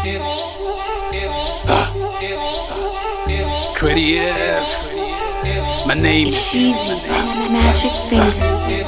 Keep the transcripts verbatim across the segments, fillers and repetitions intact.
Ah. Creative. My name is Cheesy Magic Fingers.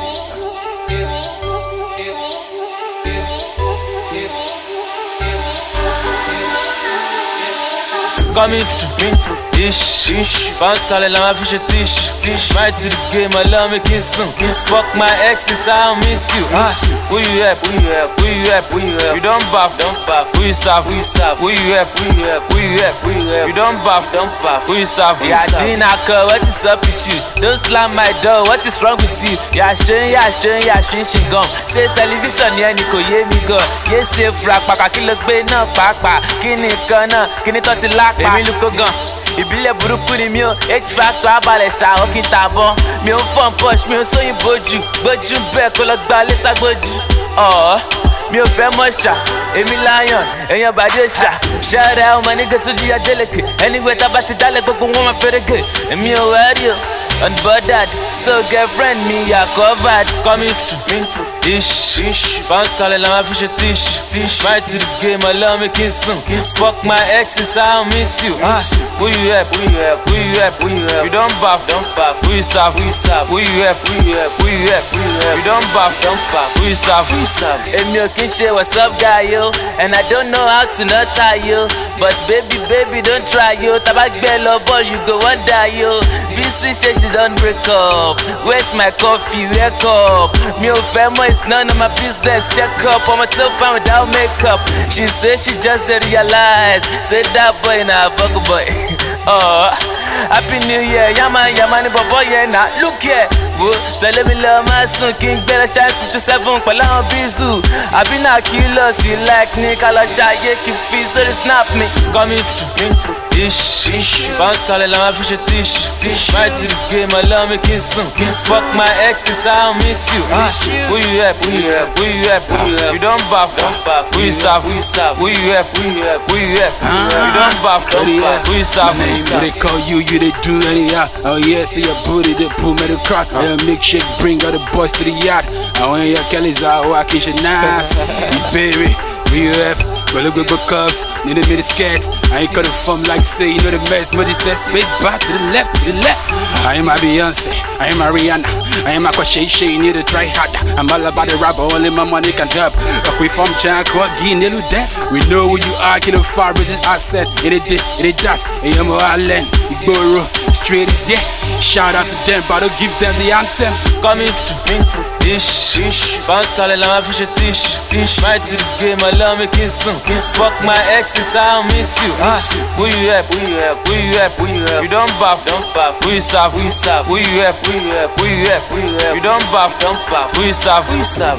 Coming through, ish, ish. Bounce style, I'm a fish, tish, tish. Right to the game, I love me kissing. Fuck my exes, I miss you. Ah, who you help? Who you help? Who you help? Who you help? You don't buff, don't buff. Who you serve? Who you serve? Who you help? Who you help? Who you help? Who you help? You don't buff, don't buff. Who you serve? Yeah, dinner call. What is up with you? Don't slam my door. What is wrong with you? Yeah, shame, yeah, shame, yeah, shame, she gone. Say television, yeah, Nico, yeah, me go. Yeah, say frag, paka, kill a bay, no, papa. Kini kana, kini toti lak. Èmi lukó gan, ìbílẹ̀ burúkú ni mi ò H-Factor abalẹ̀ ṣàwọ́ kí n tàbọn. Mi ò fọ́n push, mi ò sóyìn bójú. Gbójú bẹ́ẹ̀ kó lọ gba lé ságbójú. Ọ̀ọ́ mi ò fẹ́ mọ̀ ṣá, èmi lion, èèyàn bàdé ṣá. Ṣẹ́rẹ́ ọmọ nígbà tó jíya délẹ̀kẹ̀. Anyway tá bá ti dálẹ̀ gbogbo wọn máa fẹ́rẹ̀gẹ̀. Èmi ò wẹ́rí o, unbothered. So girlfriend mi yà covered. Coming through, ish, ish. Bounce style, I'm a fish, tish, tish. Right to the game, I love me kissing. Fuck my exes, I miss you. Ah, who you help? Who you help? Who you help? Who you help? You don't buff, don't buff. Who you serve? Who you serve? Who you help? Who you help? Who you help? Who you help? You don't buff, don't buff. Who you serve? Who you serve? Èmi ò kí n ṣe what's up guy yo, and I don't know how to not tie you. But baby, baby, don't try yo. Tabak bello ball, you go wonder yo. B C say she don't break up. Where's my coffee? Wake up. Me ò fẹ́ mọ̀, it's none of my business. Check up, I'm a tough fan without makeup. She say she just didn't realize. Say that boy na fuck boy. Oh, happy New Year, yaman yaman bobo yeah na. Look here, wo tell me love my son King Bella Shy fifty-seven pẹ̀lú àwọn bizu. Àbí na kilos you like Nick Alashaye keep feel so they snap me. Coming through, ish, ish. Bounce style, I'm a fish, tish, tish. Right to the game, I love me kissing. Fuck my exes, I miss you. Ah, who you help? Who you help? Who you help? Who you help? You don't buff, don't buff. Who you serve? Who you serve? Who you help? Who you help? Who you help? You don't buff, don't buff. Who you serve? Who you serve? They call you, you they do anyhow. Oh yeah, see your booty, they pull me the crack. They'll make shake, bring all the boys to the yard. And when your Kelly's out, I kiss your nice. You baby, who you help? Well, look at the cups, need a minute sketch. I ain't cut it from like say, you know the mess, but it's space back to the left, to the left. I am a Beyonce, I am a Rihanna, I am a Kwashe Shay, need to try hard. I'm all about the rapper, only my money can help. But we from China, Kwagi, Nilu Death. We know who you are, get a far as I said. It is this, it is that. I am a Island, Igboro, straight is yeah. Shout out to them, but I'll give them the anthem. Coming through, ish, ish. Bounce style, I'm a fish, tish, tish. Right to the game, I love me kissing. Fuck my exes, I miss you. Ah, who you help? Who you help? Who you help? Who you help? You don't buff, don't buff. Who you serve? Who you serve? Who you help? Who you help? Who you help? Who you help? You don't buff, don't buff. Who you serve? Who you serve?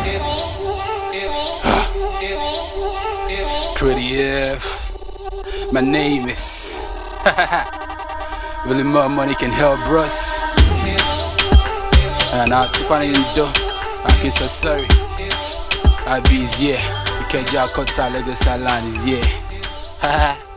Creative. My name is. Really more money can help bros. And I'll see you do. I can say sorry. I be yeah. Because y'all cut out Lagos Island is yeah.